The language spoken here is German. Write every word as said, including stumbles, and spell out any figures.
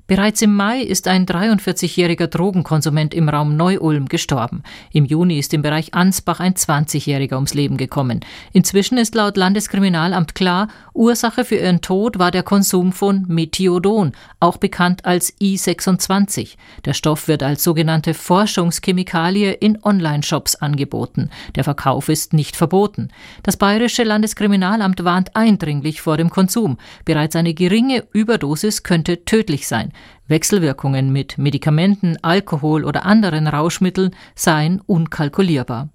Bereits im Mai ist ein dreiundvierzigjähriger Drogenkonsument im Raum Neu-Ulm gestorben. Im Juni ist im Bereich Ansbach ein zwanzigjähriger ums Leben gekommen. Inzwischen ist laut Landeskriminalamt klar, Ursache für ihren Tod war der Konsum von Methiodon, auch bekannt als I sechsundzwanzig. Der Stoff wird als sogenannte Forschungschemikalie in Online-Shops angeboten. Der Verkauf ist nicht verboten. Das Bayerische Landeskriminalamt warnt eindringlich vor dem Konsum. Bereits eine geringe Überdosis könnte tödlich sein. Wechselwirkungen mit Medikamenten, Alkohol oder anderen Rauschmitteln seien unkalkulierbar.